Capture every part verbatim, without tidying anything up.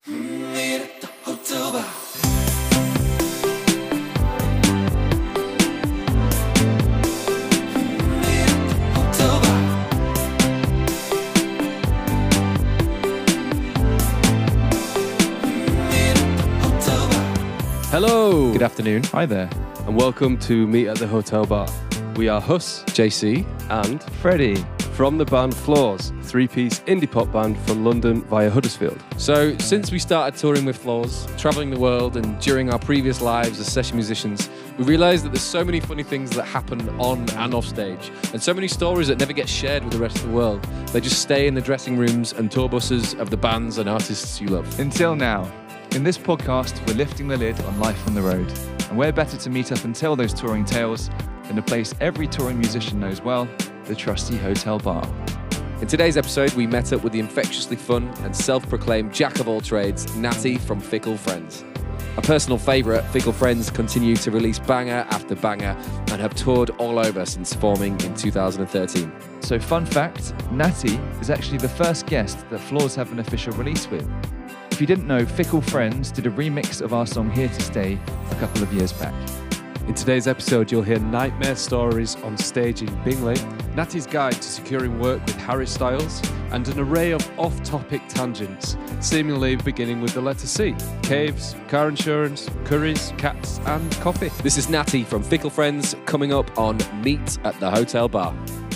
Hello. Good afternoon. Hi there. And welcome to Meet at the Hotel Bar. We are Huss, J C, and Freddie. from the band Floors, a three-piece indie pop band from London via Huddersfield. So, since we started touring with Floors, traveling the world, and during our previous lives as session musicians, we realized that there's so many funny things that happen on and off stage, and so many stories that never get shared with the rest of the world. They just stay in the dressing rooms and tour buses of the bands and artists you love. Until now. In this podcast, we're lifting the lid on life on the road. And where better to meet up and tell those touring tales than a place every touring musician knows well, the trusty Hotel Bar. In today's episode, we met up with the infectiously fun and self-proclaimed jack of all trades, Natty from Fickle Friends. A personal favourite, Fickle Friends continue to release banger after banger and have toured all over since forming in two thousand thirteen. So fun fact, Natty is actually the first guest that Floors have an official release with. If you didn't know, Fickle Friends did a remix of our song Here to Stay a couple of years back. In today's episode, you'll hear nightmare stories on stage in Bingley, Natty's guide to securing work with Harry Styles, and an array of off-topic tangents, seemingly beginning with the letter C. Caves, car insurance, curries, cats, and coffee. This is Natty from Fickle Friends coming up on Meet at the Hotel Bar.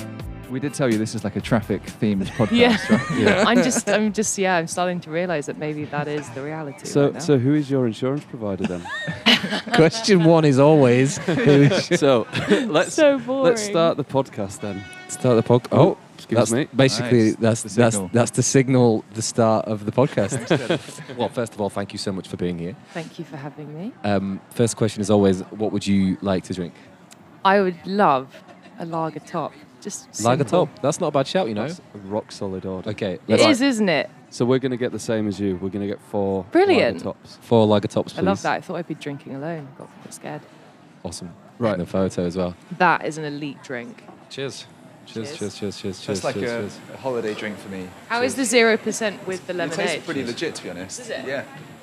We did tell you this is like a traffic-themed podcast, Yeah. right? Yeah. I'm just, I'm just, yeah, I'm starting to realise that maybe that is the reality. So, right now. so who is your insurance provider then? Question one is always so let's so boring. let's start the podcast then. start the podcast. Oh, excuse that's me. basically Nice. that's The that's signal. that's the signal, the start of the podcast. Well, first of all, thank you so much for being here. Thank you for having me. Um, first question is always, what would you like to drink? I would love a lager top. Just Lager simple. top. That's not a bad shout, you know. That's a rock solid order. Okay, It let's is, isn't it? So we're going to get the same as you. We're going to get four Brilliant. lager tops. four lager tops, please. I love that. I thought I'd be drinking alone. Got a bit scared. Awesome. Right. And the photo as well. That is an elite drink. Cheers. Cheers. Cheers. Cheers. Cheers. Cheers. That's cheers, like cheers, a, cheers. a holiday drink for me. How is the zero percent with the It lemonade? tastes pretty legit, to be honest. Is it? Yeah.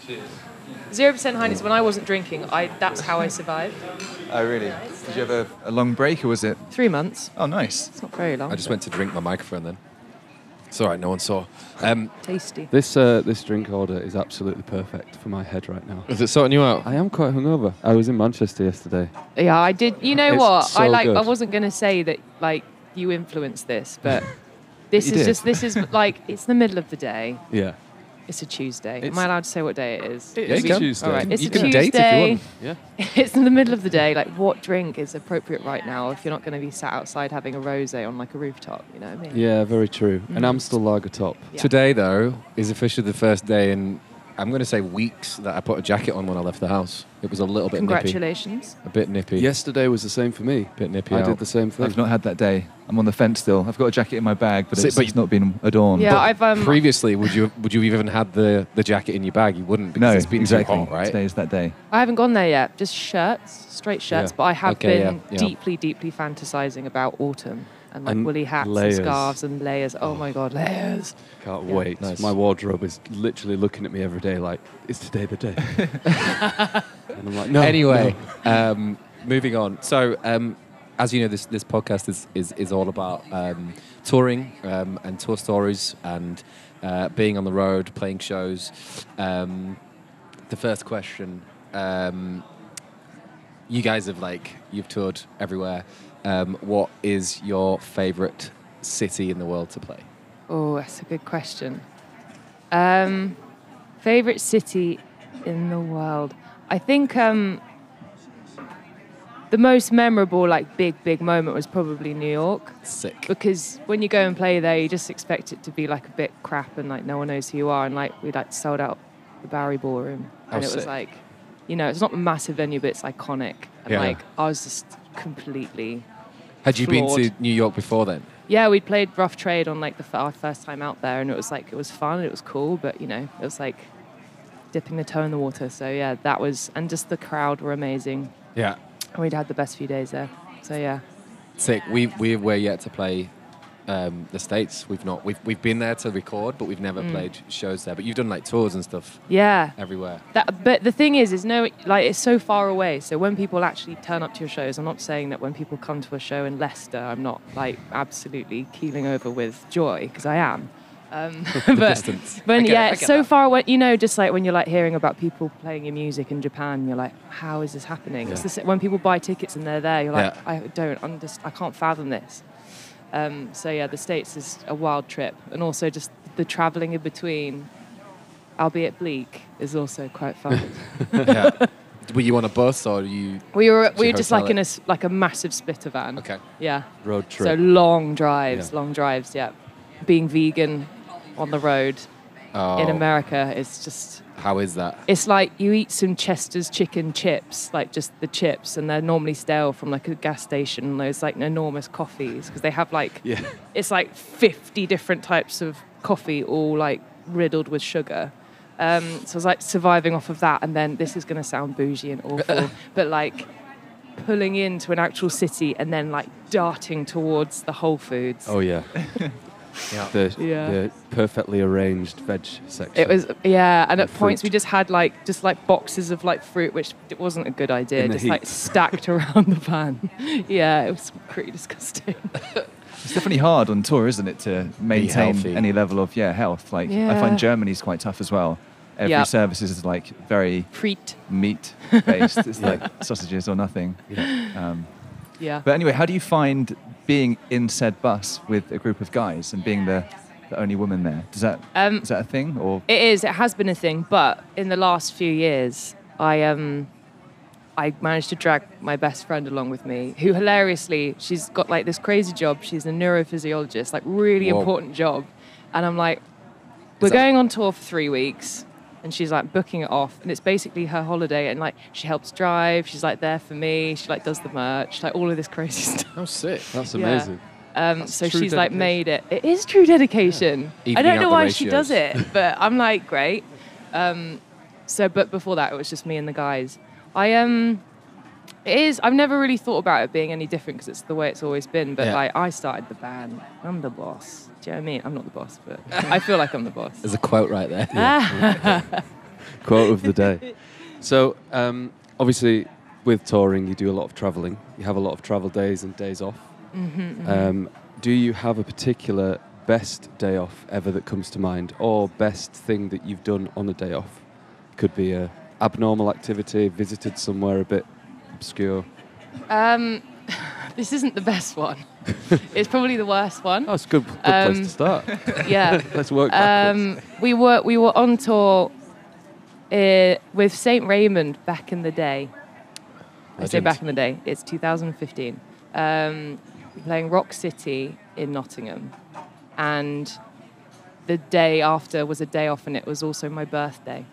Zero percent Heineken. When I wasn't drinking, I that's how I survived. Oh, really? Did you have a, a long break, or was it? Three months. Oh, nice. It's not very long. I just went to drink my microphone then. It's all right. No one saw. Um, Tasty. This uh, this drink order is absolutely perfect for my head right now. is it sorting you out? I am quite hungover. I was in Manchester yesterday. Yeah, I did. You know It's what? so I like. good. I wasn't gonna say that. Like you influenced this, but this You is did. just. This is like it's the middle of the day. Yeah. It's a Tuesday. It's- Am I allowed to say what day it is? Yeah, you can. Tuesday. All right. It's You a can Tuesday. date if you want. Yeah. It's in the middle of the day. Like, what drink is appropriate right now if you're not going to be sat outside having a rosé on like a rooftop? You know what I mean? Yeah, very true. An Mm. Amstel lager top. Yeah. Today, though, is officially the first day in, I'm going to say weeks, that I put a jacket on when I left the house. It was a little bit nippy. Congratulations. A bit nippy. Yesterday was the same for me. bit nippy I out. did the same thing. I've not had that day. I'm on the fence still. I've got a jacket in my bag, but See, it's, but it's not been adorned. Yeah, But I've um. Previously, would you would you have even had the, the jacket in your bag? You wouldn't, because No, it's been exactly. too hot, right? Today is that day. I haven't gone there yet. Just shirts, straight shirts. Yeah. But I have Okay, been yeah, yeah. deeply, deeply fantasizing about autumn and like And woolly hats layers. and scarves and layers. Oh my god, layers! Can't Yeah. wait. Nice. My wardrobe is literally looking at me every day like, is today the day? And I'm like, no. Anyway, no. um, moving on. So, um, as you know, this this podcast is is, is all about um, touring um, and tour stories and uh, being on the road, playing shows. Um, the first question: um, you guys have like you've toured everywhere. Um, what is your favourite city in the world to play? Oh, that's a good question. Um, favorite city in the world? I think um, the most memorable, like big, big moment was probably New York. Sick. Because when you go and play there, you just expect it to be like a bit crap and like no one knows who you are. And like we like sold out the Bowery Ballroom, Oh, and it sick. was like, you know, it's not a massive venue, but it's iconic. And Yeah. like I was just completely. Had you been to flawed. New York before then? Yeah, we played Rough Trade on like the f- our first time out there, and it was like it was fun, and it was cool, but you know, it was like dipping the toe in the water. So yeah, that was, and just the crowd were amazing. Yeah. And we'd had the best few days there. So yeah. Sick. We we we're yet to play um, the States. We've not. We've we've been there to record, but we've never Mm. played shows there. But you've done like tours and stuff Yeah. everywhere. That, but the thing is, is no, like it's so far away. So when people actually turn up to your shows, I'm not saying that when people come to a show in Leicester, I'm not like absolutely keeling over with joy, because I am. Um, The but distance. I when get it, yeah, I it's get so that. far away. You know, just like when you're like hearing about people playing your music in Japan, you're like, how is this happening? It's Yeah. the, sa- when people buy tickets and they're there, you're like, Yeah. I don't understand. I can't fathom this. Um, so yeah, the States is a wild trip, and also just the travelling in between, albeit bleak, is also quite fun. Yeah. Were you on a bus or you? we were Did we you were just hotel like in it? a s- like a massive splitter van. Okay. Yeah. Road So trip. long drives, Yeah. long drives. Yeah. Being vegan on the road Oh, in America is just. how is that? It's like you eat some Chester's chicken chips, like just the chips, and they're normally stale from like a gas station. And those like enormous coffees, because they have like Yeah. it's like fifty different types of coffee, all like riddled with sugar. Um, so I was like surviving off of that, and then this is going to sound bougie and awful, but like pulling into an actual city and then like darting towards the Whole Foods. Oh yeah. Yeah. The, Yeah. the perfectly arranged veg section. It was, yeah, and And at points fruit. we just had like just like boxes of like fruit, which it wasn't a good idea, In the just like heat. stacked around the van. Yeah, it was pretty disgusting. It's definitely hard on tour, isn't it, to maintain healthy. any level of yeah health. Like I Yeah. find Germany's quite tough as well. Every Yeah. service is like very Preet. meat based. It's like sausages or nothing. Um, Yeah. but anyway, how do you find being in said bus with a group of guys and being the, the only woman there? Does that Um, is that a thing or? It is. It has been a thing, but in the last few years, I um, I managed to drag my best friend along with me, who hilariously, she's got like this crazy job. She's a neurophysiologist, like really Whoa. important job, and I'm like, we're that- going on tour for three weeks. And she's like booking it off, and it's basically her holiday. And like she helps drive, she's like there for me. She like does the merch, like all of this crazy stuff. Oh, sick. That's Yeah. amazing. Um, That's so true she's like dedication. made it. It is true dedication. I Evening don't out know the why she ratios. does it, but I'm like, great. Um, so, but before that, it was just me and the guys. I um, it is. I've never really thought about it being any different because it's the way it's always been. But Yeah. like, I started the band. I'm the boss. Do you know what I mean? I'm not the boss, but I feel like I'm the boss. There's a quote right there. Quote of the day. So, um, obviously, with touring, you do a lot of travelling. You have a lot of travel days and days off. Mm-hmm, Um, do you have a particular best day off ever that comes to mind, or best thing that you've done on a day off? Could be a abnormal activity, visited somewhere a bit obscure. Um, this isn't the best one. It's probably the worst one. Oh, it's a good, good Um, place to start. Yeah. Let's work backwards. Um, we were we were on tour uh, with Saint Raymond back in the day. I say Legend. back in the day. It's two thousand fifteen. Um, playing Rock City in Nottingham, and the day after was a day off, and it was also my birthday.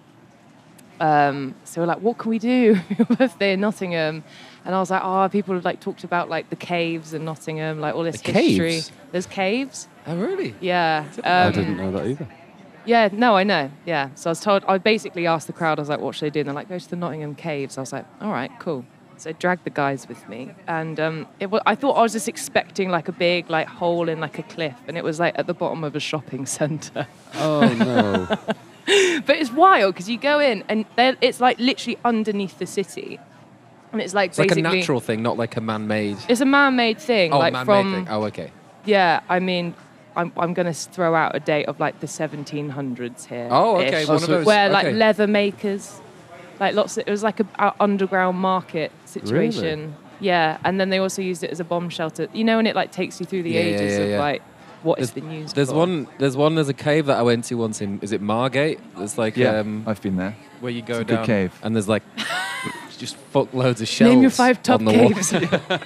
Um, so we're like, what can we do for your birthday in Nottingham? And I was like, oh, people have like talked about like the caves in Nottingham, like all this The history. caves? There's caves. Oh, really? Yeah. I um, didn't know that either. Yeah, no, I know. Yeah. So I was told, I basically asked the crowd, I was like, what should I do? And they're like, go to the Nottingham Caves. I was like, all right, cool. So I dragged the guys with me. And um, it was, I thought I was just expecting like a big like hole in like a cliff. And it was like at the bottom of a shopping centre. Oh, no. But it's wild because you go in and they're- it's like literally underneath the city. And it's like It's like a basically... natural thing, not like a man-made. It's a man-made thing. Oh, like man-made from, thing. Oh, okay. Yeah, I mean... I'm, I'm going to throw out a date of like the seventeen hundreds here. Oh, okay. One of so- those. Where like okay. leather makers, like lots of, it was like a, a underground market situation. Yeah, and then they also used it as a bomb shelter. You know, and it like takes you through the Yeah, yeah, ages yeah, of yeah. like what it's There's- been used There's for. one. There's one. There's a cave that I went to once in. Is it Margate? It's like Yeah, um, I've been there. where you go it's a good down cave. and there's like just fuck loads of shells. Name your five top on the wall. caves.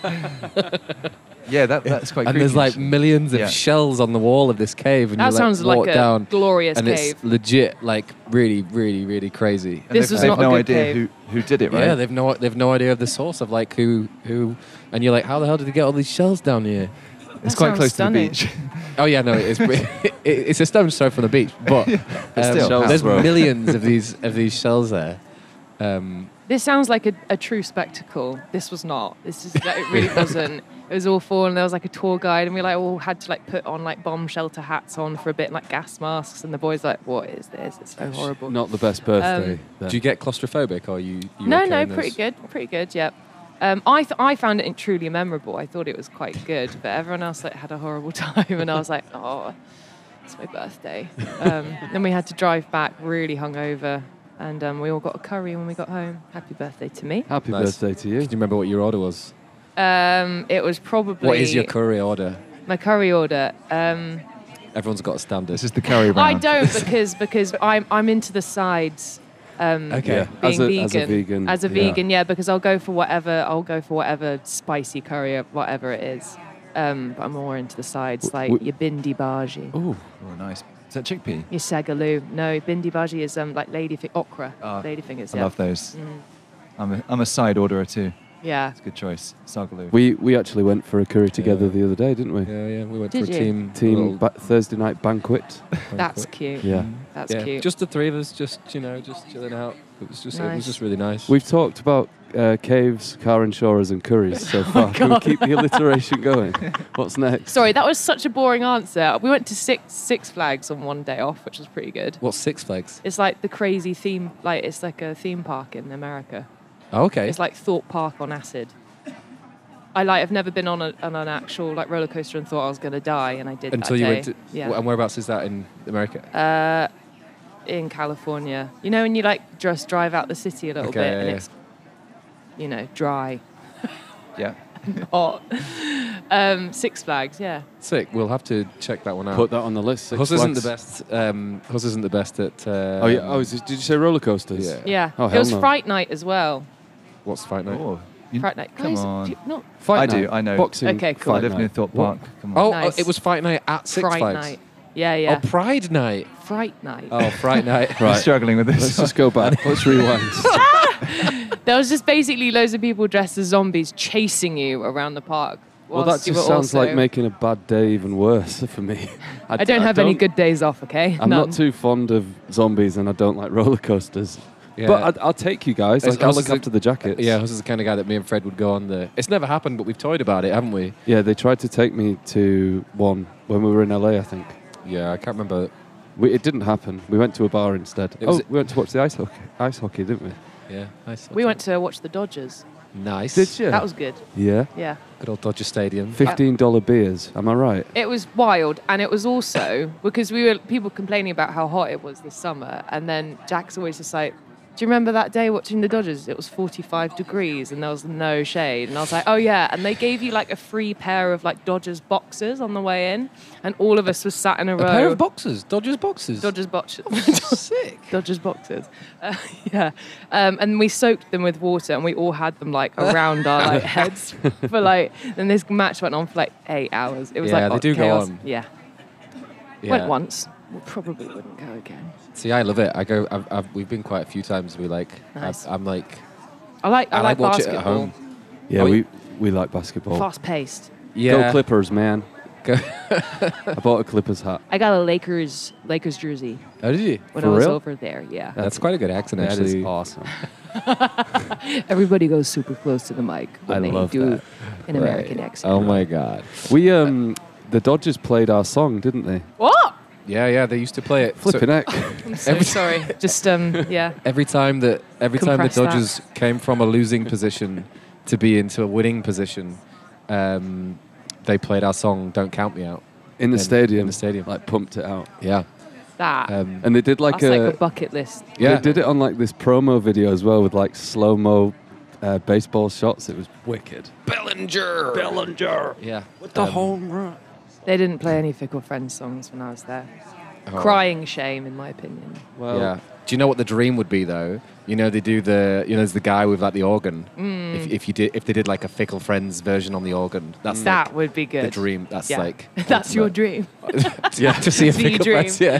Yeah, that, that's quite. And there's creepy, like actually. millions of Yeah. shells on the wall of this cave, and That you sounds like, walk like a down, glorious and cave. it's legit, like really, really, really crazy. And This they've, was they've not a no good idea cave. who who did it, right? Yeah, they've no, they've no idea of the source of like who, who, and you're like, how the hell did they get all these shells down here? it's That quite sounds close stunning. to the beach. Oh yeah, no, it's it, it's a stone's throw from the beach, but um, still, Shells there's throw. millions of these of these shells there. Um, This sounds like a, a true spectacle. This was not. This is. It really wasn't. It was awful, and there was like a tour guide, and we like all had to like put on like bomb shelter hats on for a bit, like gas masks, and the boys like, "What is this? It's so horrible." Not the best birthday. Um, then. Do you get claustrophobic, or you? you No, okay no, in those? pretty good, pretty good. Yep. Um, I th- I found it truly memorable. I thought it was quite good, but everyone else like had a horrible time, and I was like, "Oh, it's my birthday." Um, then we had to drive back really hungover, and um, we all got a curry when we got home. Happy birthday to me. Happy Nice. birthday to you. Do you remember what your order was? Um, it was probably What is your curry order? my curry order. Um, Everyone's got a standard. This is the curry round. I don't because because I'm I'm into the sides. Um, Okay. Yeah, being as a, vegan. as a vegan. As a yeah. vegan, yeah, because I'll go for whatever I'll go for whatever spicy curry or whatever it is. Um, but I'm more into the sides, W- like w- your bindi bhaji, Ooh, Oh, nice. Is that chickpea? your sagaloo. No, bindi bhaji is um like lady fi- okra, Ah, lady fingers. I Yeah. love those. Mm. I'm a, I'm a side orderer too. Yeah. It's a good choice. Sagaloo. we we actually went for a curry together Yeah. the other day, didn't we? Yeah, yeah. We went Did for a you? team Team little ba- Thursday night banquet. That's banquet. cute. Yeah. That's yeah, cute. just the three of us, just you know, just chilling out. It was just, it was Nice. just really nice. We've talked about uh, caves, car insurers, and curries so far. Can we God. keep the alliteration going? What's next? Sorry, that was such a boring answer. We went to Six Six Flags on one day off, which was pretty good. What's Six Flags? It's like the crazy theme, like it's like a theme park in America. Oh, okay. It's like Thorpe Park on acid. I like. I've never been on, a, on an actual like roller coaster and thought I was gonna die, and I did. Until that you day. went to. yeah. And whereabouts is that in America? Uh, in California, you know, when you like just drive out the city a little Okay, bit, yeah, and yeah. it's, you know, dry, Yeah. hot. um, Six Flags, yeah. Sick. We'll have to check that one out. Put that on the list. Six Huss isn't the Flags. best. Um, Huss isn't the best at. Uh, Oh yeah. Oh, is it, did you say roller coasters? Yeah. Yeah. Oh, it hell was no. Fright Night as well. What's Fight Night? Oh, you- Fright Night. come Guys, on. do you not Fight I night. do, I know. Boxing. Okay, cool. I Fight live near night. Thorpe What? Park. Come on. Oh, Nice. oh, it was Fight Night at Six Fright Flags. Night. Yeah, yeah. Oh, Pride Night. Fright Night. Oh, Fright Night. I'm Right. struggling with this. Let's just go back. Let's rewind. There was just basically loads of people dressed as zombies chasing you around the park. Well, that whilst you just were sounds also- like making a bad day even worse for me. I don't have any good days off, okay? I'm None. not too fond of zombies, and I don't like roller coasters. Yeah. But I'd, I'll take you guys. It's- Like, I'll Huss look is a- after the jackets. Yeah, Huss is the kind of guy that me and Fred would go on the. It's never happened, but we've toyed about it, haven't we? Yeah, they tried to take me to one when we were in L A, I think. Yeah, I can't remember. We, it didn't happen. We went to a bar instead. It was- oh, we went to watch the ice hockey, ice hockey, didn't we? Yeah, nice. We went to watch the Dodgers. Nice. Did you? That was good. Yeah. Yeah. Good old Dodger Stadium. fifteen dollar beers. Am I right? It was wild, and it was also because we were people complaining about how hot it was this summer, and then Jack's always just like, "Do you remember that day watching the Dodgers? It was forty-five degrees and there was no shade." And I was like, "Oh yeah!" And they gave you like a free pair of like Dodgers boxers on the way in, and all of us was sat in a, A row. pair of boxers. Dodgers boxers. Dodgers boxers. Sick. Dodgers boxers. Uh, yeah. Um, and we soaked them with water and we all had them like around our like heads for like, and this match went on for like eight hours. It was Yeah, like they oh, do go chaos. on. Yeah. Yeah. Went once. We probably wouldn't go again. See, I love it. I go. I've, I've, we've been quite a few times. We like. Nice. I've, I'm like. I like I, I like like, watch it at basketball. home. Yeah, Oh, we we like basketball. Fast paced. Yeah. Go Clippers, man. Go- I bought a Clippers hat. I got a Lakers Lakers jersey Oh, did you? when For I was real? over there. Yeah. That's quite a good accent, That actually. is awesome. Everybody goes super close to the mic when I they love do that. an American accent. Oh my god. We um, the Dodgers played our song, didn't they? What? Yeah, yeah. They used to play it. So Flipping heck. I'm so Every- sorry. Just um yeah. every time that every time the Compress that. Dodgers came from a losing position to be into a winning position, um, they played our song "Don't Count Me Out" In the In- stadium. in the stadium. Like pumped it out. Yeah. That. Um, And they did like That's a, like a bucket list. yeah. they did it on like this promo video as well with like slow mo uh, baseball shots. It was wicked. Bellinger. Bellinger Yeah. with the Um, home run. They didn't play any Fickle Friends songs when I was there. oh. Crying shame, in my opinion. Well, Yeah. Do you know what the dream would be though? You know they do the you know there's the guy with like the organ. Mm. If, if you did if they did like a Fickle Friends version on the organ, that's That like would be good. the dream. That's Yeah. like That's your ultimate. dream. yeah, to see a See you Fickle dream. Friends. Yeah.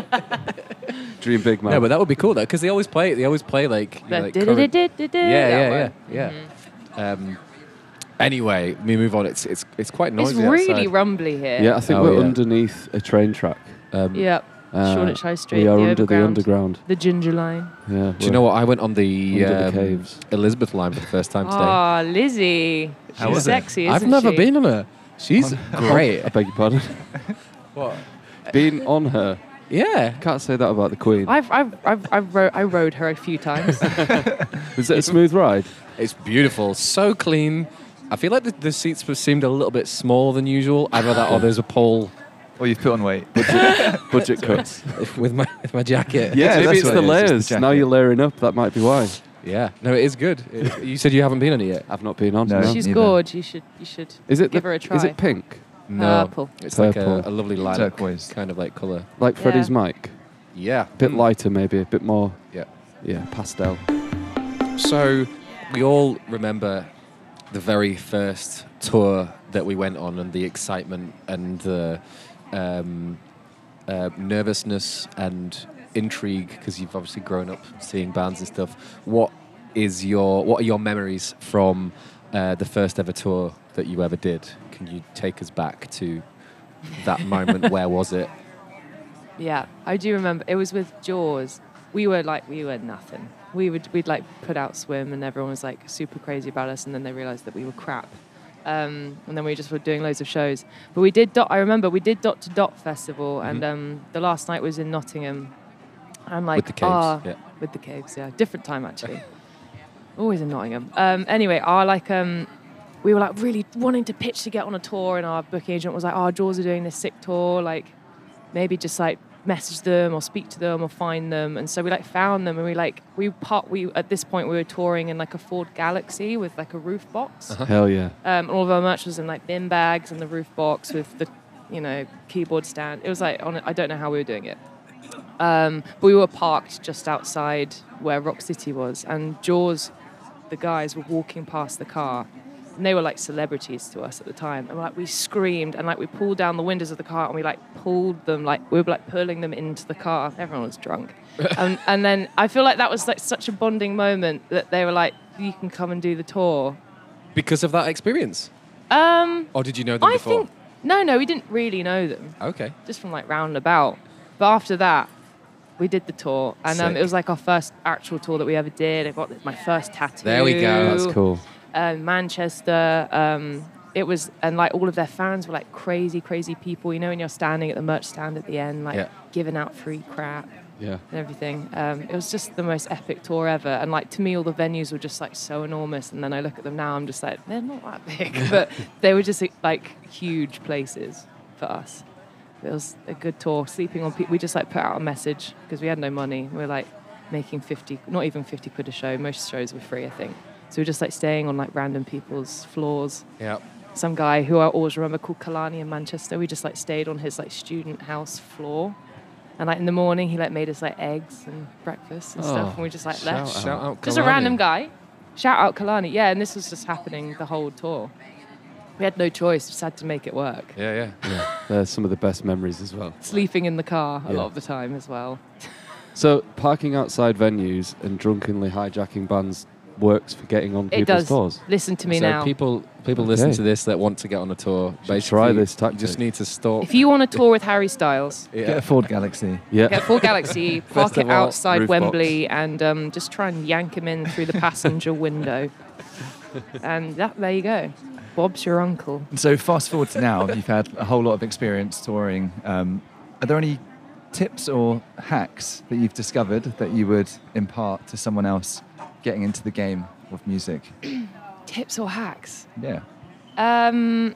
dream big man. No, but that would be cool though because they always play. They always play like, you know, The like current- du-du-du-du-du, Yeah, that yeah, one. yeah, yeah. Um, anyway, we move on. It's it's it's quite It's noisy really outside. rumbly here. yeah, I think Oh, we're yeah. underneath a train track. Um, Yep. Uh, Shoreditch High Street, we are the under overground, the underground. the Ginger Line. Yeah. Do you know what? I went on the, Under the um, caves. Elizabeth line for the first time today. Oh, Lizzie. How She's was it? sexy, isn't I've never she? been on her. She's great. I beg your pardon. What? Being on her. Yeah. Can't say that about the Queen. I've, I've, I've, I've ro- I rode her a few times. Was it a smooth ride? It's beautiful. So clean. I feel like the, the seats were seemed a little bit smaller than usual. Either that or there's a pole Or you've put on weight. Budget cuts. with my with my jacket. Yeah, Maybe maybe it's it's what the it is, it's layers. the Now jacket. you're layering up. That might be why. Yeah. No, it is good. It- you said you haven't been on it yet. I've not been on. No. No. She's neither. gorge. You should, you should Is it give the- her a try. Is it pink? No. Purple. It's like a, Purple. a lovely lilac Turquoise. kind of like colour. Like Freddie's Yeah. mic. Yeah. A bit Mm. lighter, maybe. A bit more. Yeah. Yeah, pastel. So we all remember the very first tour that we went on and the excitement and the um, uh, nervousness and intrigue because you've obviously grown up seeing bands and stuff. What is your what are your memories from uh, the first ever tour that you ever did? Can you take us back to that moment? Where was it? Yeah, I do remember. It was with Jaws. We were like, we were nothing. We would, we'd like put out Swim, and everyone was like super crazy about us, and then they realised that we were crap. Um, and then we just were doing loads of shows. But we did dot. I remember we did Dot to Dot Festival, and um, the last night was in Nottingham. I'm like, With the caves, ah, yeah. with the caves, yeah, different time actually. Always in Nottingham. Um, anyway, our like, um, we were like really wanting to pitch to get on a tour, and our booking agent was like, "Oh, Jaws are doing this sick tour, like." Maybe just like message them or speak to them or find them. And so we like found them, and we like we part we at this point we were touring in like a Ford Galaxy with like a roof box. Uh-huh. Hell yeah. Um, and all of our merch was in like bin bags and the roof box with the, you know, keyboard stand. It was like on I don't know how we were doing it. Um, but we were parked just outside where Rock City was, and Jaws, the guys were walking past the car. And they were like celebrities to us at the time. And like we screamed and like we pulled down the windows of the car and we like pulled them, like we were like pulling them into the car. Everyone was drunk. um, and then I feel like that was like such a bonding moment that they were like, you can come and do the tour. Because of that experience, Um, or did you know them I before? think, no, no, we didn't really know them. Okay. Just from like round about. But after that, we did the tour. And um, Sick. it was like our first actual tour that we ever did. I got my first tattoo. There we go. That's cool. Um, Manchester. Um, it was, and like all of their fans were like crazy, crazy people. You know, when you're standing at the merch stand at the end, like Yeah. giving out free crap Yeah. and everything. Um, it was just the most epic tour ever. And like to me, all the venues were just like so enormous. And then I look at them now, I'm just like, they're not that big, but they were just like huge places for us. It was a good tour. Sleeping on people, we just like put out a message because we had no money. We were like making fifty, not even fifty quid a show. Most shows were free, I think. So we were just like staying on like random people's floors. Yeah. Some guy who I always remember called Kalani in Manchester. We just like stayed on his like student house floor, and like in the morning he like made us like eggs and breakfast and Oh, stuff, and we just like shout left. out. Shout out. Just a Kalani. random guy. Shout out Kalani. Yeah, and this was just happening the whole tour. We had no choice, just had to make it work. Yeah, yeah. They're some of the best memories as well. Sleeping in the car a Yeah. lot of the time as well. So parking outside venues and drunkenly hijacking bands works for getting on It people's does. tours. Listen to me so now. people people listen Okay. to this that want to get on a tour. Should Basically, try this You tactic. just need to stalk. If you want to tour with Harry Styles, Get yeah. a Ford Galaxy. Yeah. get Ford Galaxy, park First it of all, outside roof Wembley, and um, just try and yank him in through the passenger window. And that, there you go. Bob's your uncle. So fast forward to now, you've had a whole lot of experience touring. Um, are there any tips or hacks that you've discovered that you would impart to someone else getting into the game of music? Tips or hacks? Yeah. Um,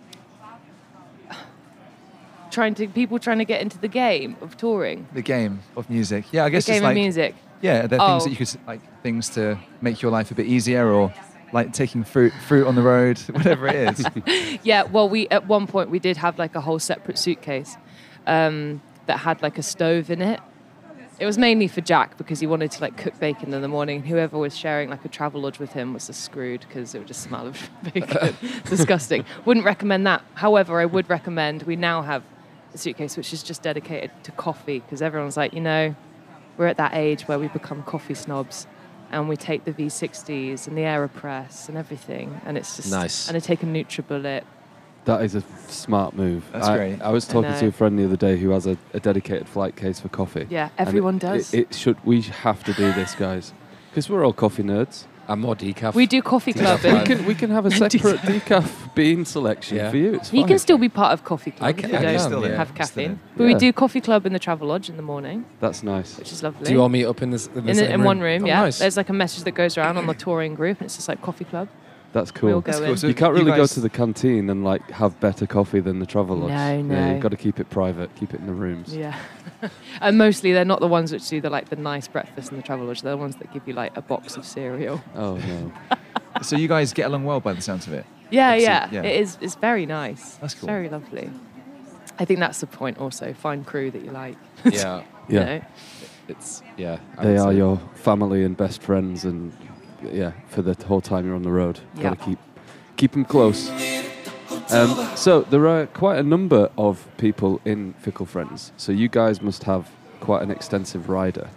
trying to people trying to get into the game of touring. The game of music. Yeah, I The guess game just of like music. yeah, are there things Oh. that you could like things to make your life a bit easier, or like taking fruit fruit on the road, whatever it is. Yeah, well, we at one point we did have like a whole separate suitcase um, that had like a stove in it. It was mainly for Jack because he wanted to like cook bacon in the morning. Whoever was sharing like a travel lodge with him was just screwed because it would just smell of bacon. Disgusting. Wouldn't recommend that. However, I would recommend we now have a suitcase which is just dedicated to coffee because everyone's like, you know, we're at that age where we become coffee snobs. And we take the V sixties and the AeroPress and everything, and it's just Nice. And I take a NutriBullet, That is a smart move. That's I, great. I was I talking know. to a friend the other day who has a, a dedicated flight case for coffee. Yeah, And everyone it, does. It, it should. We have to do this, guys, because we're all coffee nerds. And more decaf. we do coffee club. Decaf We Right. And can we can have a separate decaf bean selection Yeah. for you. It's you fine. can still be part of coffee club I if can- you I don't can, Still yeah. there, have still caffeine. there. But Yeah. we do coffee club in the Travelodge in the morning, That's nice. which is lovely. Do you all meet up in this in, the in, same in one room, Oh, yeah. Nice. There's like a message that goes around on the touring group, and it's just like coffee club. That's We all cool. go That's in. cool. So You can't you really go guys- to the canteen and like have better coffee than the Travelodge. No, Yeah, no. you've got to keep it private. Keep it in the rooms. Yeah. And mostly they're not the ones which do the like the nice breakfast in the Travelodge. They're the ones that give you like a box of cereal. Oh no. So you guys get along well by the sounds of it. Yeah, Obviously, yeah, yeah. It is. It's very nice. That's It's cool. very lovely. I think that's the point. Also, find crew that you like. yeah. You Yeah. know? It's yeah. I They would are say. your family and best friends, and yeah, for the whole time you're on the road, Yeah. got to keep keep them close. Um, so there are quite a number of people in Fickle Friends. So you guys must have quite an extensive rider.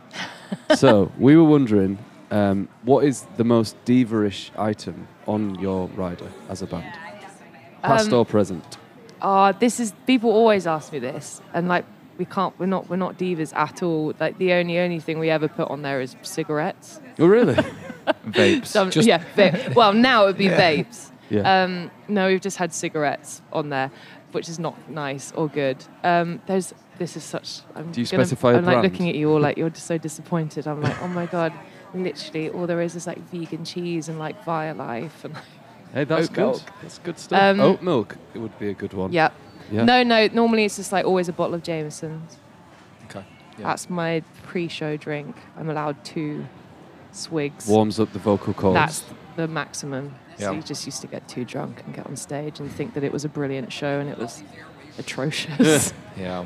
So we were wondering, um, what is the most diva-ish item on your rider as a band, past Um, or present? Oh, this is people always ask me this, and like we can't. We're not. We're not divas at all. Like the only only thing we ever put on there is cigarettes. Oh really? Vapes. Some, Just- yeah. Va- well, now it would be vapes. Yeah. Um, no, we've just had cigarettes on there, which is not nice or good. Um, there's. This is such. I'm Do you gonna- specify a I'm like brand? looking at you all like you're just so disappointed. I'm like, oh my god. Literally, all there is is like vegan cheese and like Violife and Hey, that's oat good. milk. That's good stuff. Um, Oat milk. It would be a good one. yeah. Yeah. No, no. Normally it's just like always a bottle of Jameson's. Okay. Yeah. That's my pre-show drink. I'm allowed two swigs. Warms up the vocal cords. That's the maximum. Yeah. So you just used to get too drunk and get on stage and think that it was a brilliant show and it was atrocious. Yeah.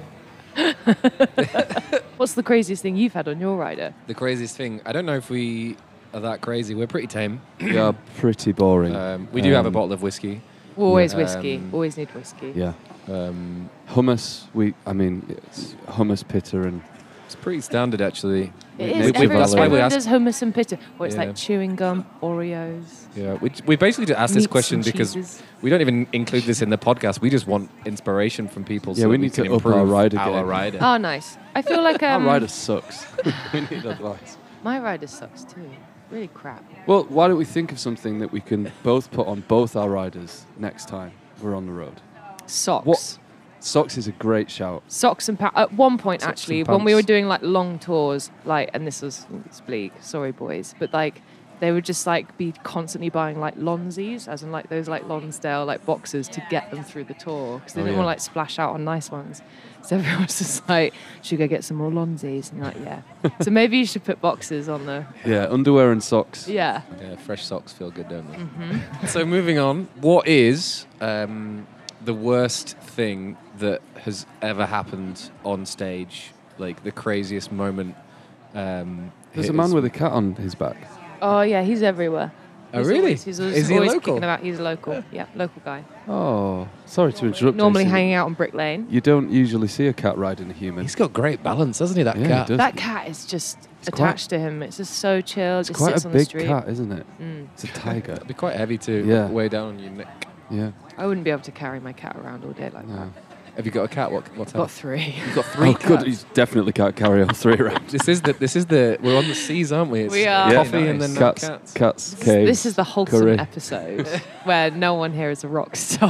What's the craziest thing you've had on your rider? The craziest thing. I don't know if we are that crazy. We're pretty tame. We are pretty boring. Um, we do have a Um, bottle of whiskey. Always Yeah. whiskey. Um, Always need whiskey. Yeah. Um, Hummus. We. I mean, it's hummus, pitta, and it's pretty standard actually. It We- is. we- Everyone, that's why we everyone asked- does hummus and pitta. Or it's Yeah. like chewing gum, Oreos. Yeah, we, we basically just asked this meats question and because cheeses. we don't even include this in the podcast. We just want inspiration from people. Yeah, so we that need can to up our improve rider Our game. rider. Oh, nice. I feel like um, our rider sucks. We need advice. my rider sucks too. Really crap. Well, why don't we think of something that we can both put on both our riders next time we're on the road? Socks. What? Socks is a great shout. Socks and pants. At one point, Socks actually, and when we were pants. doing like long tours, like, and this was it's bleak, sorry boys, but like they would just like be constantly buying like Lonzies, as in like those like Lonsdale like boxes to get them through the tour because they Oh, didn't yeah. want to like splash out on nice ones. So everyone was just like, "Should we go get some more Lonzies?" And you're like, "Yeah." So maybe you should put boxes on the Yeah, underwear and socks. yeah. Yeah, fresh socks feel good, don't they? Mm-hmm. So moving on, what is um, the worst thing that has ever happened on stage? Like the craziest moment? Um, There's a hit man us? with a cat on his back. Oh yeah, he's everywhere. Oh, He's really? Always, he's always, Is he a always local? kicking about. He's a local. Yeah, local guy. Oh, sorry to interrupt. Normally Jason. hanging out on Brick Lane. You don't usually see a cat riding a human. He's got great balance, hasn't he? That Yeah, he cat. does. That cat is just It's quite- attached to him. It's just so chill. It's Just quite sits a on the big street. cat, isn't it? Mm. It's a tiger. It'd be quite heavy to Yeah. weigh down on your neck. Yeah. I wouldn't be able to carry my cat around all day like No. that. Have you got a cat? What? What I've got type? three. You've got three Oh, cats. good. You definitely can't carry all three around. This is the. This is the. We're on the seas, aren't we? It's We are. Yeah. Coffee and then no Cats, cats. cats, This, caves. this is the wholesome curry. episode where no one here is a rock star.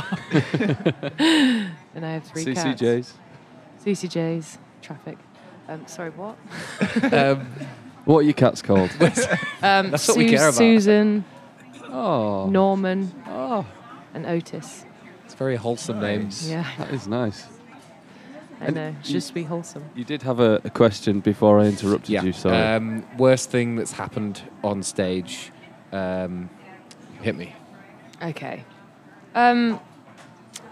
And I have three C C cats. Js. C C Js. Traffic. Um, sorry, what? um, What are your cats called? Um, That's what we care about. Susan, Oh. Norman, Oh, and Otis. it's very wholesome names. Yeah, that is nice. I And know. It's you- just be wholesome. You did have a, a question before I interrupted Yeah. you, sorry. Um, worst thing that's happened on stage. Um, hit me. Okay. Um,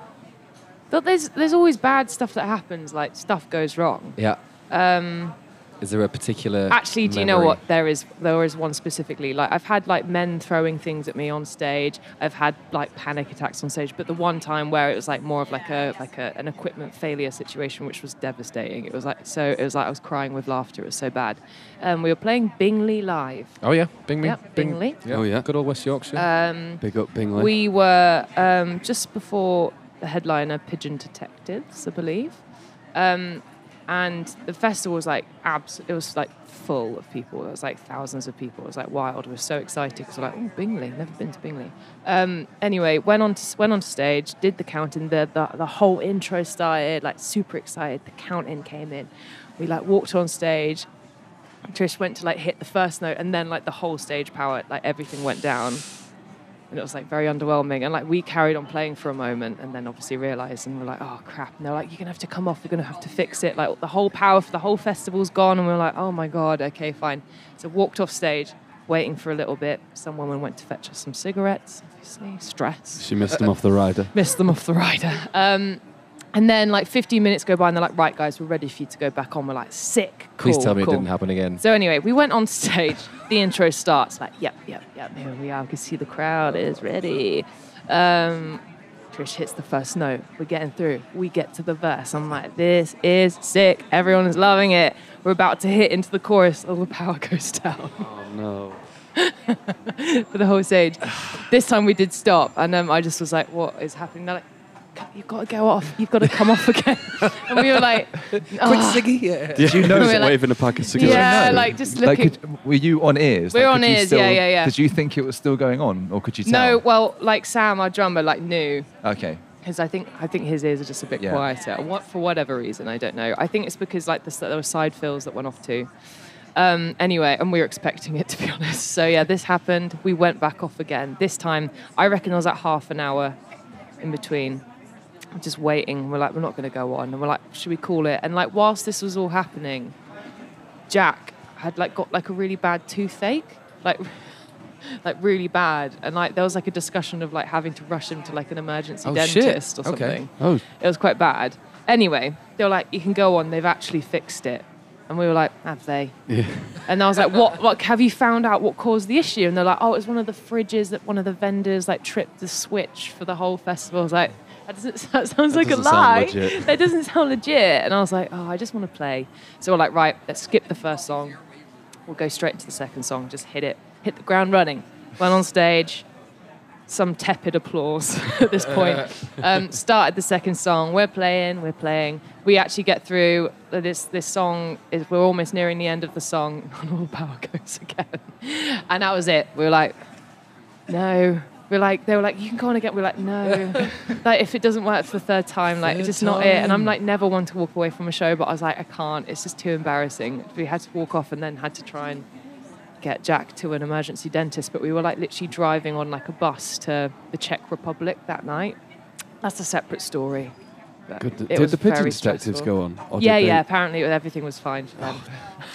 but there's there's always bad stuff that happens. Like stuff goes wrong. Yeah. Um, Is there a particular Actually, do you know memory? what? There is there is one specifically. Like I've had like men throwing things at me on stage. I've had like panic attacks on stage. But the one time where it was like more of like a like a, an equipment failure situation, which was devastating. It was like so. It was like I was crying with laughter. It was so bad. Um, we were playing Bingley live. Oh yeah, Bingley. Yep, Bing- Bingley. yeah. Oh, yeah. Good old West Yorkshire. Um, Big up Bingley. we were um, just before the headliner, Pigeon Detectives, I believe. Um, and the festival was like abs- it was like full of people. It was like thousands of people. It was like wild. We were so excited because we're like, oh, Bingley, never been to Bingley. Um, anyway, went on to went on stage, did the count-in. The, the the whole intro started. Like super excited. The count-in came in. We like walked on stage. Trish went to like hit the first note, and then like the whole stage power, like everything went down. And it was like very underwhelming. And like we carried on playing for a moment and then obviously realised and we're like, oh crap. And they're like, you're going to have to come off. We're going to have to fix it. Like the whole power for the whole festival's gone. And we we're like, oh my God, okay, fine. So walked off stage, waiting for a little bit. Some woman went to fetch us some cigarettes, obviously, stress. She missed them off the rider. Missed them off the rider. Um, and then like fifteen minutes go by and they're like, right guys, we're ready for you to go back on. We're like, sick, cool, Please tell me cool. it didn't happen again. So anyway, we went on stage. The intro starts like, yep, yep, yep. Here we are. We can see the crowd is ready. Um, Trish hits the first note. We're getting through. We get to the verse. I'm like, this is sick. Everyone is loving it. We're about to hit into the chorus. All the power goes down Oh, no. for the whole stage. This time we did stop, and um, I just was like, what is happening? They're like, you've got to go off. You've got to come off again. And we were like, Quick oh. ciggy, yeah. Did you know We're that like- waving a pack of cigarettes? Yeah, know? like just Like, looking. could, were you on ears? We were Like, on could you ears, still- yeah, yeah, yeah. Did you think it was still going on, or could you tell? No, well, like Sam, our drummer, like knew. Okay. Because I think I think his ears are just a bit Yeah. quieter. What for whatever reason, I don't know. I think it's because like the, there were side fills that went off too. Um, anyway, and we were expecting it to be honest. So yeah, this happened. We went back off again. This time, I reckon there was like half an hour in between, just waiting. We're like, we're not going to go on, and we're like, should we call it? And like, whilst this was all happening, Jack had like got like a really bad toothache, like. like really bad, and like there was like a discussion of like having to rush him to like an emergency Oh, dentist shit. or Okay. something. Oh, It was quite bad. Anyway, they were like, you can go on, they've actually fixed it. And we were like, have they? yeah. And I was like, what, what, have you found out what caused the issue? And they're like, oh, it was one of the fridges that one of the vendors like tripped the switch for the whole festival. I was like, that, doesn't, that sounds like a doesn't sound lie. legit. That doesn't sound legit. And I was like, oh, I just want to play. So we're like, right, let's skip the first song. We'll go straight to the second song. Just hit it, hit the ground running. Went on stage, some tepid applause at this point. Um, started the second song. We're playing, we're playing. We actually get through this. This song is. We're almost nearing the end of the song, and all the power goes again. And that was it. We were like, no. We're like, they were like, you can go on again. We're like, no. Like, if it doesn't work for the third time, like, it's just not it. And I'm like, never one to walk away from a show, but I was like, I can't. It's just too embarrassing. We had to walk off and then had to try and get Jack to an emergency dentist, but we were like literally driving on like a bus to the Czech Republic that night. That's a separate story. But Good. it Did was the pigeon very detectives stressful. go on? Or did Yeah, they- yeah. Apparently everything was fine for them.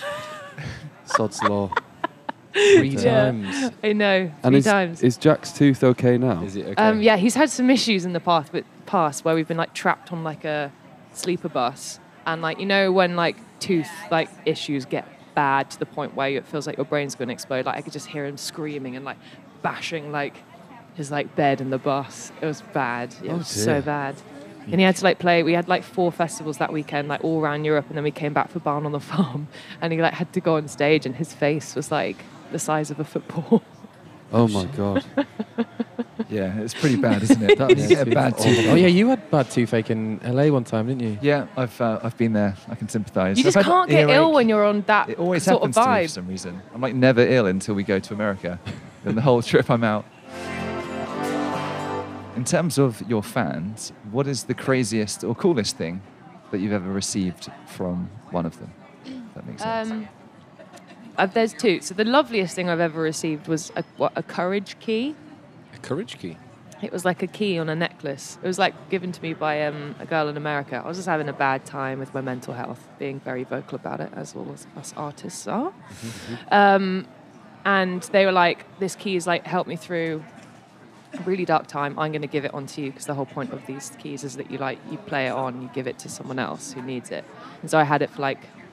Sod's law. Three Yeah. times. I know. And Three is, times. is Jack's tooth okay now? Is it okay? Um, yeah, he's had some issues in the past, but past where we've been like trapped on like a sleeper bus, and like you know when like tooth like issues get bad to the point where it feels like your brain's going to explode. Like I could just hear him screaming and like bashing like his like bed in the bus. It was bad. It Oh, was dear. so bad. And he had to like play. We had like four festivals that weekend, like all around Europe, and then we came back for Barn on the Farm, and he like had to go on stage, and his face was like the size of a football. Oh my god. Yeah, it's pretty bad, isn't it? That You is get a bad awful. tooth. oh yeah, you had bad toothache in L A one time, didn't you? Yeah, I've uh, I've been there. I can sympathise. You just I've had can't get ill earache. when you're on that It always sort of happens to me for vibe. some reason. I'm like never ill until we go to America. Then the whole trip I'm out. In terms of your fans, what is the craziest or coolest thing that you've ever received from one of them? If that makes sense. Um, uh, there's two. So the loveliest thing I've ever received was a, what, a courage key. A courage key. It was like a key on a necklace. It was like given to me by um, a girl in America. I was just having a bad time with my mental health, being very vocal about it, as all of us artists are. Um, and they were like, this key is like, help me through a really dark time. I'm going to give it on to you, because the whole point of these keys is that you like, you play it on, you give it to someone else who needs it. And so I had it for like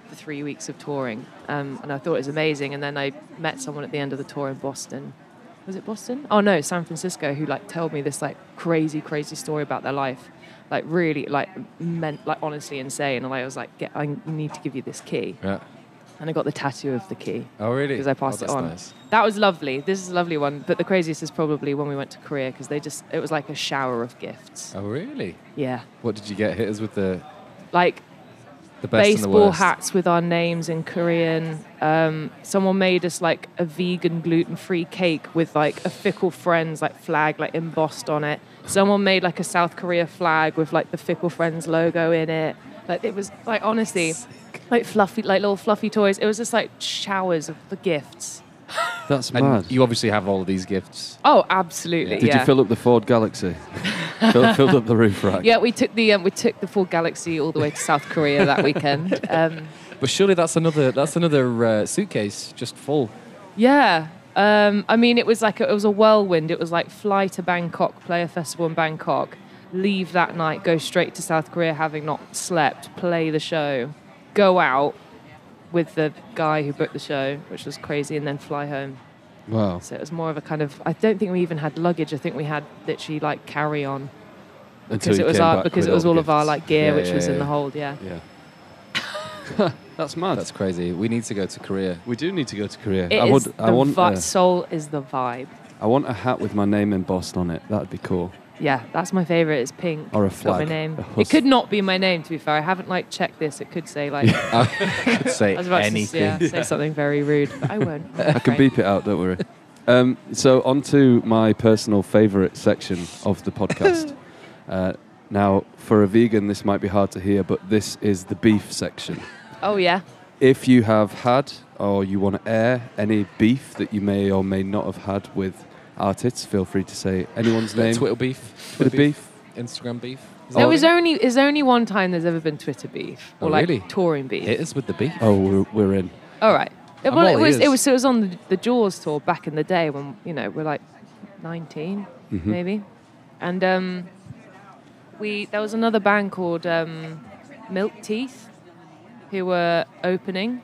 the three weeks of touring, um, and I thought it was amazing. And then I met someone at the end of the tour in Boston. Was it Boston? Oh no, San Francisco, who like told me this like crazy, crazy story about their life, like really like meant like honestly insane. And I was like, Get, I need to give you this key. Yeah. And I got the tattoo of the key. Oh, really? Because I passed oh, it that's on. Nice. That was lovely. This is a lovely one. But the craziest is probably when we went to Korea, because they just, it was like a shower of gifts. Oh, really? Yeah. What did you get? Hit us with the Like the best and the baseball worst. hats with our names in Korean. Um, someone made us like a vegan gluten-free cake with like a Fickle Friends like flag like embossed on it. Someone made like a South Korea flag with like the Fickle Friends logo in it. Like it was like honestly, like fluffy, like little fluffy toys. It was just like showers of the gifts. That's And mad. you obviously have all of these gifts. Oh, absolutely. Did yeah. you fill up the Ford Galaxy? Fill, filled up the roof rack? Yeah, we took the um, we took the Ford Galaxy all the way to South Korea that weekend. Um, But surely that's another that's another uh, suitcase just full. yeah, um, I mean it was like a, it was a whirlwind. It was like fly to Bangkok, play a festival in Bangkok, leave that night, go straight to South Korea, having not slept, play the show, go out with the guy who booked the show, which was crazy, and then fly home. Wow. So it was more of a kind of. I don't think we even had luggage. I think we had literally like carry on Until because you it was came our back because with it was all all the of our gifts. like gear, Yeah, which yeah, was in yeah. the hold. Yeah. Yeah. That's mad. That's crazy. We need to go to Korea. we do need to go to Korea. It I is would. the I want. vi- uh, Seoul is the vibe. I want a hat with my name embossed on it. That'd be cool. Yeah, that's my favorite. It's pink. Or a It's got my flag. name. A It hus- could not be my name, to be fair. I haven't like checked this. It could say like I could say I was about anything. to yeah, say something very rude, but I won't. I'm I can afraid. beep it out. Don't worry. Um, so on to my personal favourite section of the podcast. uh, now, for a vegan, this might be hard to hear, but this is the beef section. Oh yeah. If you have had or you want to air any beef that you may or may not have had with artists, feel free to say anyone's name. Twitter beef. Bit of beef. Instagram beef. Is There that was it? only is only one time there's ever been Twitter beef or Oh, like really? touring beef. Hit us with the beef. Oh, we're, we're in. All right. It, I'm well, it all was it ears. was it was on the, the Jaws tour back in the day when you know we're like nineteen Mhm. maybe, and um, we there was another band called um, Milk Teeth who were opening.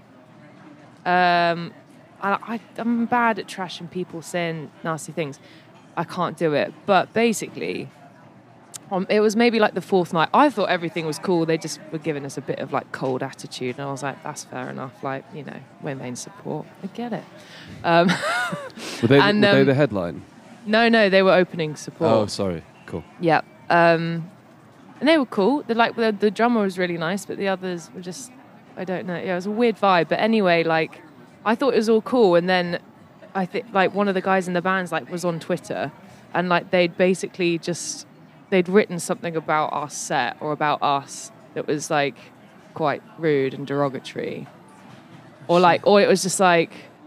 Um, I, I, I'm bad at trashing people saying nasty things. I can't do it. But basically, um, it was maybe like the fourth night. I thought everything was cool. They just were giving us a bit of like cold attitude. And I was like, that's fair enough. Like, you know, we're main support. I get it. Um, Were they, And, were they um, the headline? no, no, they were opening support. Oh, sorry. Cool. Yeah. Um, and they were cool. The, like the, the drummer was really nice, but the others were just, I don't know. Yeah, it was a weird vibe. But anyway, like, I thought it was all cool. And then I think like one of the guys in the band's like was on Twitter, and like they'd basically just they'd written something about our set or about us that was like quite rude and derogatory, or like, or it was just like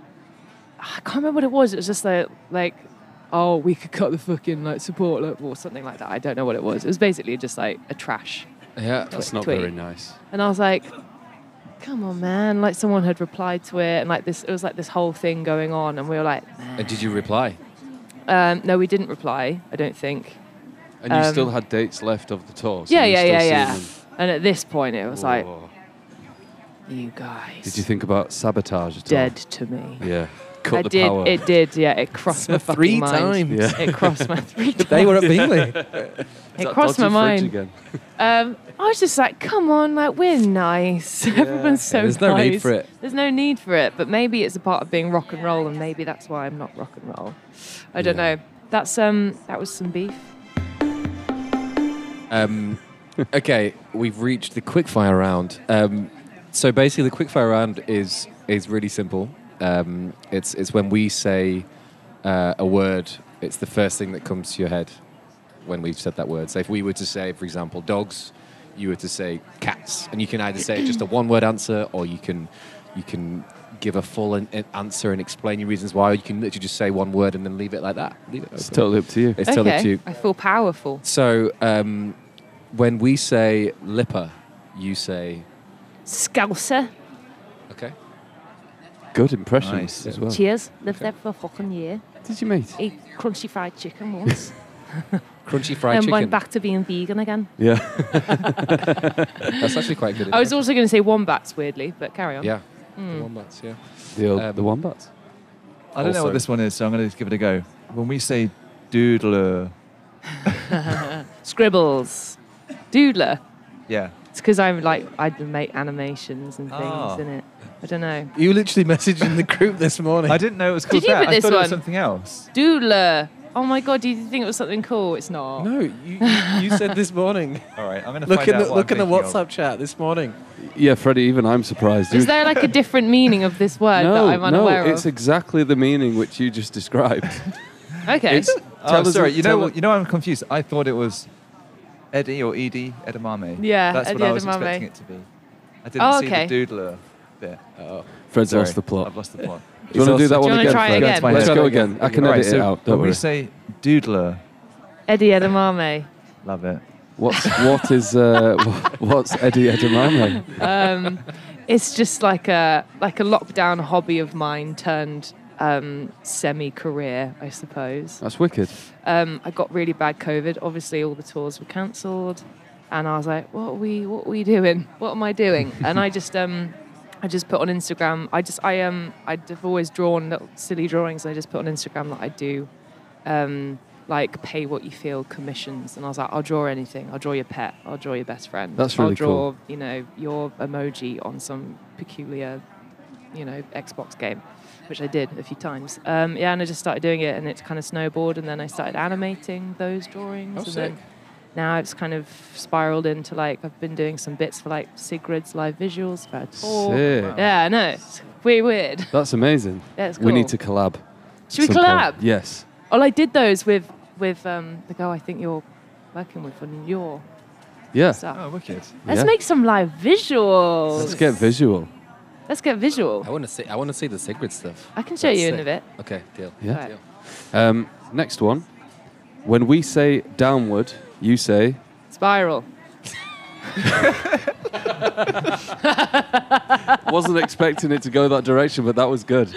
I can't remember what it was. It was just like like. Oh, we could cut the fucking like support look or something like that. I don't know what it was. It was basically just like a trash. Yeah. That's not tweet. very nice. And I was like, come on, man. Like someone had replied to it, and like this, it was like this whole thing going on, and we were like, nah. And did you reply? um, no, we didn't reply. I don't think. And you Um, still had dates left of the tour. So yeah, you yeah, still yeah, seeing yeah. them. And at this point, it was like, Whoa. you guys, Did you think about sabotage at dead to me. all? Yeah. Cut I the did. power. It did. Yeah, it crossed my fucking Three mind. times. Yeah. It crossed my three times. They were at Bingley. Is It that crossed my dodgy fridge mind. Again? Um, I was just like, come on, like we're nice. Everyone's so Yeah, there's nice. no need for it. There's no need for it, but maybe it's a part of being rock and roll, and maybe that's why I'm not rock and roll. I don't Yeah. know. That's um, that was some beef. Um, okay, we've reached the quickfire round. Um, so basically, the quickfire round is is really simple. Um, it's it's when we say uh, a word. It's the first thing that comes to your head when we've said that word. So if we were to say, for example, dogs, you were to say cats, and you can either say just a one-word answer, or you can you can give a full an, an answer and explain your reasons why. Or you can literally just say one word and then leave it like that. Leave it It's open. totally up to you. It's totally up to you. I feel powerful. So um, when we say lipper, you say Scouser. okay. Good impression Nice. as well. Cheers. Lived there for a fucking year. Did you, mate? Ate crunchy fried chicken once. Crunchy fried and chicken. went back to being vegan again. Yeah. That's actually quite good. I was also going to say wombats, weirdly, but carry on. Yeah. Mm. The wombats, yeah. The, old, Um, the wombats. I don't know Also- what this one is, so I'm going to give it a go. When we say doodler, Scribbles. Doodler. yeah. It's because I'm like, I make animations and things Oh. in it. I don't know. You literally messaged in the group this morning. I didn't know it was called Did you that. put I this thought it was one? something else. Doodler. Oh my God, do you think it was something cool? It's not. No, you, you said this morning. All right, I'm going to Look find in out the what look in I'm the thinking WhatsApp of. chat this morning. Yeah, Freddie, even I'm surprised. Is You- there like a different meaning of this word that no, I'm no, unaware it's of? exactly the meaning which you just described. Okay. It's, Oh, tell us- sorry. You know tell what? us- You know I'm confused. I thought it was Eddie or Edie edamame. Yeah, that's Eddie what I was edamame. expecting it to be. I didn't Oh, see okay. the doodler bit. Oh. Fred's Sorry, lost the plot. I've lost the plot. Do you want to do that Do one you wanna again, try Fred? again? my Let's head. go Try again. again. I can Right, edit so it out. Don't when worry. we say doodler, Eddie edamame. love it. What's what is uh, what's Eddie Edamame? Um, it's just like a like a lockdown hobby of mine turned um, semi-career, I suppose. That's wicked. Um, I got really bad COVID. Obviously, all the tours were cancelled, and I was like, "What are we? What are we doing? What am I doing?" And I just um, I just put on Instagram. I just I um I've always drawn little silly drawings. And I just put on Instagram that I do. Um, like pay what you feel commissions, and I was like, I'll draw anything. I'll draw your pet. I'll draw your best friend. That's I'll really draw, cool. you know, your emoji on some peculiar, you know, Xbox game, which I did a few times. Um, yeah, and I just started doing it, and it kind of snowballed, and then I started animating those drawings, Oh, and sick. then now it's kind of spiraled into like I've been doing some bits for like Sigrid's live visuals for a tour. Sick. Yeah, I know. It's weird, weird. That's amazing. Yeah, it's cool. We need to collab. Should we some point. collab? Yes. Well, I did those with with um, the girl I think you're working with on your Yeah. stuff. Oh, wicked. Let's Yeah. make some live visuals. Let's get visual. Let's get visual. I want to see. I want to see the Sigrid stuff. I can show That's you in sick. a bit. Okay, deal. Yeah. Right. Deal. Um, next one. When we say downward, you say Spiral. wasn't expecting it to go that direction, but that was good.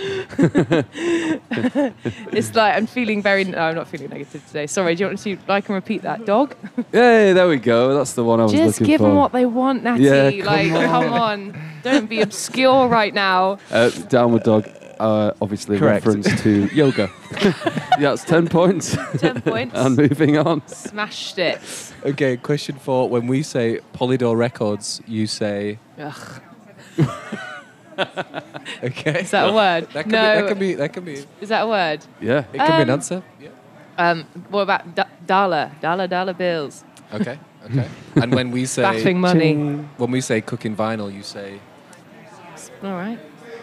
It's like I'm feeling very. No, I'm not feeling negative today. Sorry. Do you want to like and repeat that, dog? Hey, there we go. That's the one I was Just looking give for. them what they want, Natty. Yeah, come like, on. come on. Don't be obscure right now. Uh, downward dog, uh, obviously a Correct. reference to yoga. Yeah, it's ten points. Ten points. And moving on. Smashed it. Okay, question four. When we say Polydor Records, you say. Ugh. Okay. Is that a word? That can no. be. That can be. That can be. It Is that a word? Yeah. can be an Um, answer. Yeah. Um, what about da- dollar? Dollar, dollar bills. Okay. Okay. And when we say Battering money. when we say cooking vinyl, you say. All right.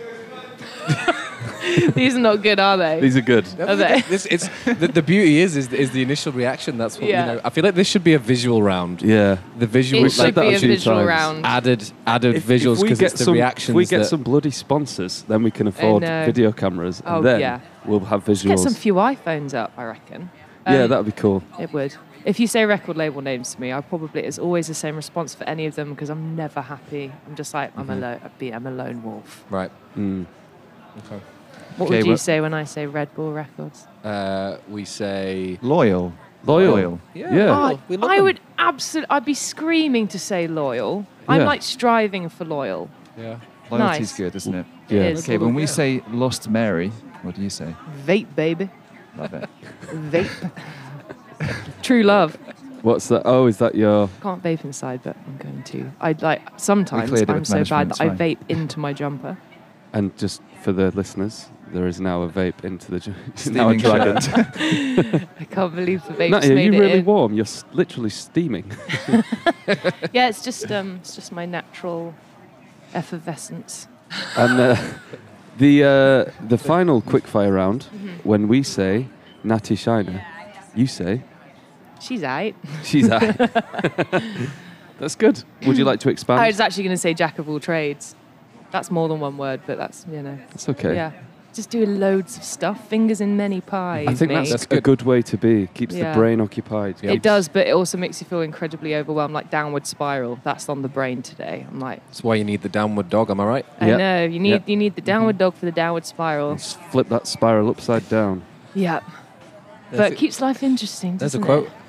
These are not good, are they? These are good. Are they? This, it's the, the beauty is is the, is the initial reaction. That's what Yeah. you know. I feel like this should be a visual round. Yeah. The visual It said should that be a a few visual times. round. added added If- visuals if we because get it's the some, reactions. If we get that- some bloody sponsors, then we can afford know. video cameras, and Oh, then yeah. we'll have Get visuals. some few iPhones up, I reckon. yeah, Um, that would be cool. It would. If you say record label names to me, I probably it's always the same response for any of them because I'm never happy. I'm just like I'm Mhm. a lone, I'm a lone wolf. right. Mm. Okay. What Okay, would you well- say when I say Red Bull Records? Uh, we say. Loyal. Loyal. Loyal. Yeah. Yeah. Oh, we love I them. would absolutely. I'd be screaming to say loyal. I'm Yeah. like striving for loyal. Yeah. Loyalty's Nice. good, isn't it? Yeah. It is. Okay, when we Yeah. say Lost Mary, what do you say? Vape, baby. Love it. Vape. True love. What's that? Oh, is that your? Can't vape inside, but I'm going to. I like sometimes cleared it I'm with so bad management, that I it's vape into my jumper. And just for the listeners, there is now a vape into the. Ju- now a Steaming dragon. dragon. I can't believe the vape's Nadia, are made you it really in. warm? You're s- literally steaming. Yeah, it's just um, it's just my natural effervescence. And uh, the uh, the final quickfire round, Mm-hmm. when we say Natty Shiner, you say She's out. she's out. That's good. Would you like to expand? I was actually going to say jack of all trades. That's more than one word, but that's you know. That's okay. Yeah, just doing loads of stuff, fingers in many pies. I think mate. that's, That's a good. good way to be. Keeps Yeah. the brain occupied. It does, but it also makes you feel incredibly overwhelmed, like downward spiral. That's on the brain today. I'm like, That's why you need the downward dog. Am I right? I Yeah. know you need Yeah. you need the downward dog for the downward spiral. Just flip that spiral upside down. Yeah, There's but a- keeps life interesting. There's a doesn't quote. It?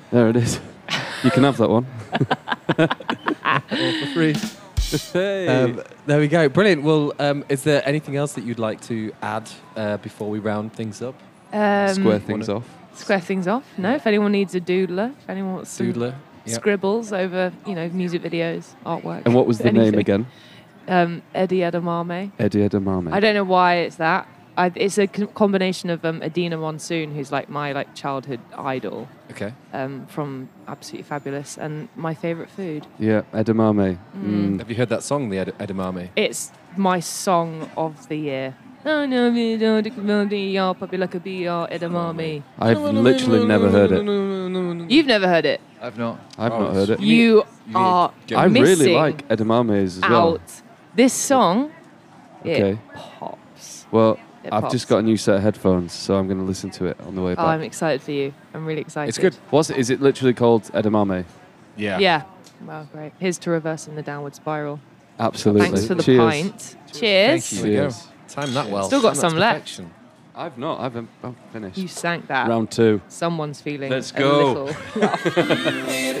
There it is. You can have that one. All for free. Hey. Um, there we go. Brilliant. Well, um, is there anything else that you'd like to add uh, before we round things up? Um, Square things off. Square things off. No, if anyone needs a doodler, if anyone wants some Doodler. Yep. scribbles over, you know, music videos, artwork. And what was the name anything. again? Um, Eddie Edamame. Eddie Edamame. I don't know why it's that. I, it's a c- combination of um, Adina Monsoon, who's like my like childhood idol, Okay. um, from Absolutely Fabulous, and my favourite food. Yeah, edamame. Mm. Mm. Have you heard that song, the Ed- Edamame? It's my song of the year. I know me, don't you know me, y'all, puppy like a bee, y'all, edamame. I've literally never heard it. You've never heard it. I've not. I've Oh, not heard it. You need- You, you need are to I get- really missing like edamames as well. out. This song, Okay. it pops. Well, It I've pops. just got a new set of headphones, so I'm going to listen to it on the way Oh, I'm back. excited for you. I'm really excited. It's good. What's it? Is it literally called edamame? Yeah. Yeah. Well, great. Here's to reversing the downward spiral. Absolutely. Thanks for the Cheers. pint. Cheers. Thank you. There we go. Cheers. Time that well. Still got Time that's some left. perfection. I've not. I've, um, I've finished. You sank that. Round two. Someone's feeling Let's a go. little.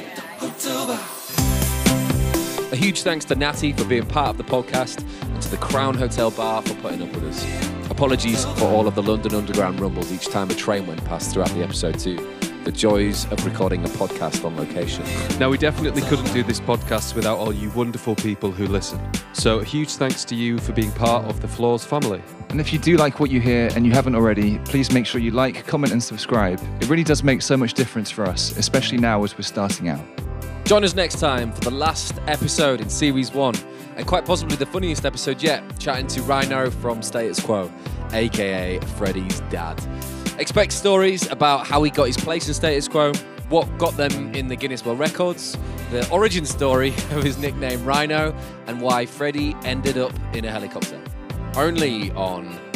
A huge thanks to Natty for being part of the podcast and to the Crown Hotel Bar for putting up with us. Apologies for all of the London Underground rumbles each time a train went past throughout the episode too. The joys of recording a podcast on location. Now, we definitely couldn't do this podcast without all you wonderful people who listen. So, a huge thanks to you for being part of the Floors family. And if you do like what you hear and you haven't already, please make sure you like, comment, and subscribe. It really does make so much difference for us, especially now as we're starting out. Join us next time for the last episode in Series one, and quite possibly the funniest episode yet, chatting to Rhino from Status Quo, aka Freddie's dad. Expect stories about how he got his place in Status Quo, what got them in the Guinness World Records, the origin story of his nickname Rhino, and why Freddie ended up in a helicopter. Only on